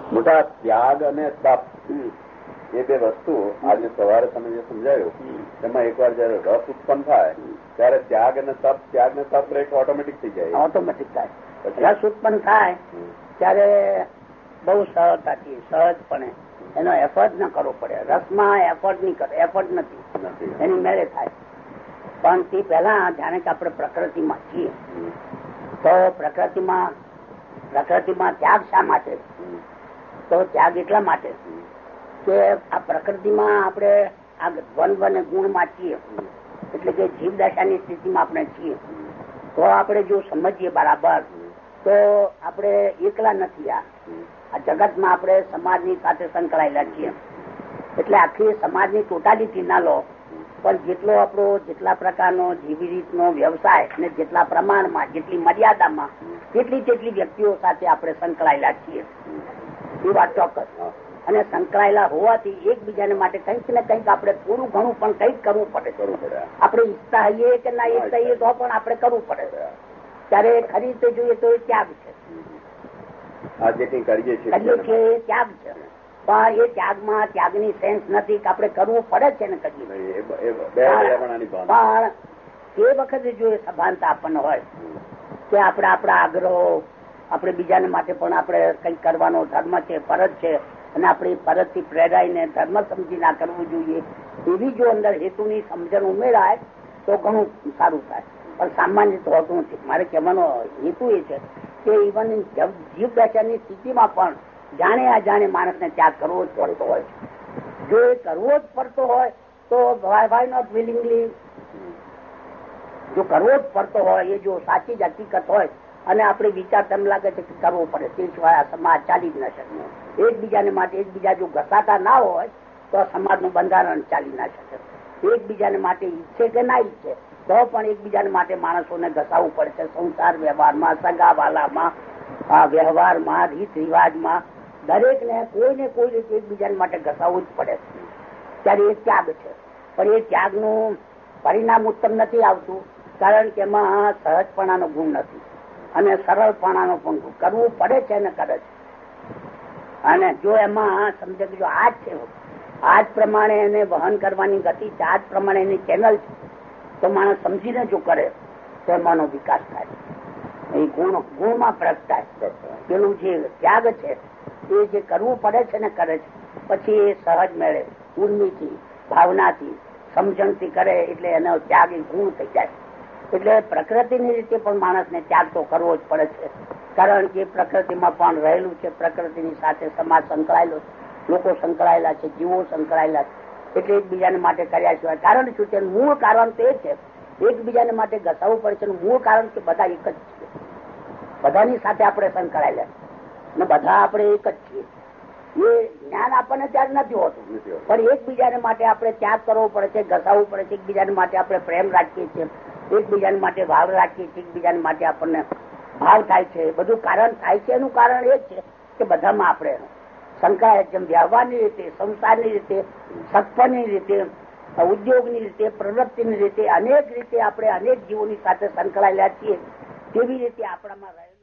મોટા ત્યાગ અને તપ એ બે વસ્તુ આજે સવારે તમે જે સમજાયું એમાં એકવાર જયારે રસ ઉત્પન્ન થાય ત્યારે ત્યાગ અને તપ એક ઓટોમેટિક થઈ જાય. ઓટોમેટિક થાય. રસ ઉત્પન્ન થાય ત્યારે બહુ સરળતાથી સહજપણે એનો એફર્ટ ન કરવો પડે. રસમાં એફર્ટ નહીં કરે, એફર્ટ નથી, એની મેળે થાય. પણ તે પહેલા જાણે કે આપણે પ્રકૃતિમાં છીએ તો પ્રકૃતિમાં ત્યાગ શા માટે? તો ત્યાગ એટલા માટે કે આ પ્રકૃતિમાં આપણે આ દ્વંદ્વ અને ગુણમાં છીએ, એટલે કે જીવદશાની સ્થિતિમાં આપણે છીએ. તો આપણે જો સમજીએ બરાબર તો આપણે એકલા નથી. આ જગતમાં આપણે સમાજની સાથે સંકળાયેલા છીએ. એટલે આખી સમાજની ટોટાલિટી ના લો, પણ જેટલા પ્રકારનો જીવી રીતનો વ્યવસાય અને જેટલા પ્રમાણમાં, જેટલી મર્યાદામાં, તેટલી વ્યક્તિઓ સાથે આપણે સંકળાયેલા છીએ. એ વાત ચોક્કસ. અને સંકળાયેલા હોવાથી એકબીજાને માટે કંઈક ને કંઈક આપણે થોડું ઘણું પણ કંઈક કરવું પડે. આપણે ઈચ્છતા હોઈએ કે ના ઈચ્છતા હોઈએ તો પણ આપણે કરવું પડે. ત્યારે ખરી રીતે જોઈએ તો એ ત્યાગ છે. કરીએ છીએ એ ત્યાગ છે. પણ એ ત્યાગની સેન્સ નથી કે આપણે કરવું પડે છે ને કરીએ. પણ એ વખતે જો એ સભાનતા આપણને હોય કે આપણે આપણા આગ્રહો, આપણે બીજાને માટે પણ આપણે કંઈક કરવાનો ધર્મ છે, ફરજ છે, અને આપણી ફરજથી પ્રેરાઈને ધર્મ સમજી ના કરવું જોઈએ, એવી જો અંદર હેતુની સમજણ ઉમેરાય તો ઘણું સારું થાય. પણ સામાન્ય તો હોતું નથી. મારે કહેવાનો હેતુ એ છે કે ઇવન જીવદશાની સ્થિતિમાં પણ જાણે અજાણે માણસને ત્યાગ કરવો જ પડતો હોય. જો એ કરવો જ પડતો હોય તો વાય નોટ વિલિંગલી, જો કરવો જ પડતો હોય, એ જો સાચી જ હકીકત હોય અને આપણે વિચાર તેમ લાગે છે કે કરવો પડે, તે સિવાય આ સમાજ ચાલી જ ન શકે. એકબીજાને માટે એકબીજા જો ઘસાતા ના હોય તો સમાજનું બંધારણ ચાલી ના શકે. એકબીજાને માટે ઈચ્છે કે ના ઈચ્છે તો પણ એકબીજાને માટે માણસોને ઘસાવવું પડે છે. સંસાર વ્યવહારમાં, સગાવાલામાં, વ્યવહારમાં, રીત રિવાજમાં દરેકને કોઈને કોઈ રીતે એકબીજાને માટે ઘસાવવું જ પડે. ત્યારે એ ત્યાગ છે. પણ એ ત્યાગનું પરિણામ ઉત્તમ નથી આવતું, કારણ કે એમાં સહજપણાનો ગુણ નથી અને સરળપણાનો પણ ગુણ. કરવું પડે છે અને કરે છે. અને જો એમાં સમજે કે જો આજ છે, આજ પ્રમાણે એને વહન કરવાની ગતિ છે, આજ પ્રમાણે એની ચેનલ છે, તો માણસ સમજીને જો કરે તો એમાંનો વિકાસ થાય. એ ગુણમાં પ્રગટાય. પેલું જે ત્યાગ છે એ જે કરવું પડે છે ને કરે છે, પછી એ સહજ મેળે, ઉર્મિથી, ભાવનાથી, સમજણથી કરે એટલે એનો ત્યાગ એ ગુણ થઈ જાય. એટલે પ્રકૃતિની રીતે પણ માણસને ત્યાગ તો કરવો જ પડે છે, કારણ કે પ્રકૃતિમાં પણ રહેલું છે. પ્રકૃતિની સાથે સમાજ સંકળાયેલો છે, લોકો સંકળાયેલા છે, જીવો સંકળાયેલા છે. એટલે એકબીજાને માટે કર્યા સિવાય કારણ શું છે? મૂળ કારણ તો એ છે, એકબીજાને માટે ઘસાવવું પડે છે. મૂળ કારણ કે બધા એક જ છીએ, બધાની સાથે આપણે સંકળાયેલા ને બધા આપણે એક જ છીએ. એ જ્ઞાન આપણને ત્યાગ નથી હોતું, પણ એકબીજાને માટે આપણે ત્યાગ કરવો પડે છે, ઘસાવવું પડે છે. એકબીજાને માટે આપણે પ્રેમ રાખીએ છીએ, એકબીજાને માટે ભાવ રાખીએ છીએ, એકબીજાને માટે આપણને ભાવ થાય છે. બધું કારણ થાય છે. એનું કારણ એ છે કે બધામાં આપણે સંકળાય, જેમ વ્યવહારની રીતે, સંસારની રીતે, સત્વની રીતે, ઉદ્યોગની રીતે, પ્રવૃત્તિની રીતે, અનેક રીતે આપણે અનેક જીવોની સાથે સંકળાયેલા છીએ. તેવી રીતે આપણામાં રહે